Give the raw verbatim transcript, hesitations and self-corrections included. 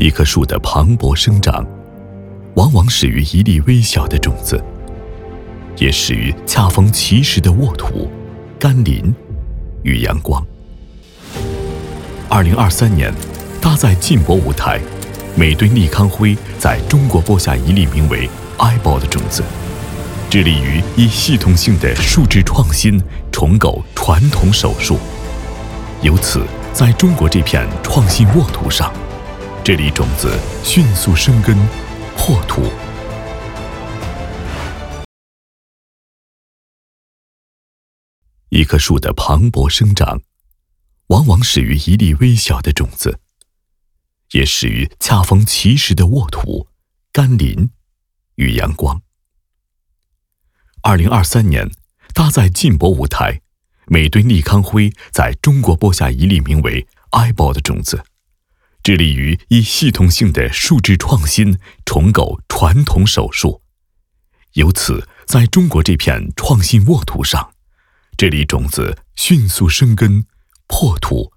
一棵树的磅礴生长，往往始于一粒微小的种子，也始于恰逢其时的沃土、甘霖与阳光。二零二三年，搭载进博舞台，美敦利康辉在中国播下一粒名为 eyeball 的种子，致力于以系统性的树质创新重构传统手术。由此，在中国这片创新沃土上，这粒种子迅速生根破土。一棵树的磅礴生长，往往始于一粒微小的种子，也始于恰逢其时的沃土、甘霖与阳光。二零二三年，搭载进博舞台，美敦利康辉在中国播下一粒名为 eyeball 的种子，致力于以系统性的树质创新重构传统手术。由此，在中国这片创新沃土上，这粒种子迅速生根破土。